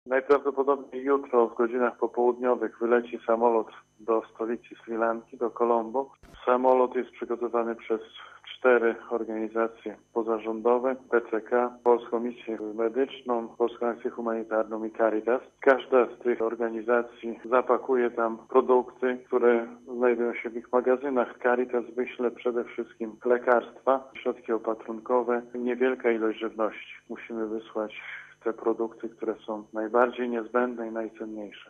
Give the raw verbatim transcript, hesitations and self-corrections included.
Najprawdopodobniej jutro w godzinach popołudniowych wyleci samolot do stolicy Sri Lanki, do Colombo. Samolot jest przygotowany przez cztery organizacje pozarządowe: P C K, Polską Misję Medyczną, Polską Akcję Humanitarną i Caritas. Każda z tych organizacji zapakuje tam produkty, które znajdują się w ich magazynach. Caritas wyśle przede wszystkim lekarstwa, środki opatrunkowe, niewielka ilość żywności. Musimy wysłać te produkty, które są najbardziej niezbędne i najcenniejsze.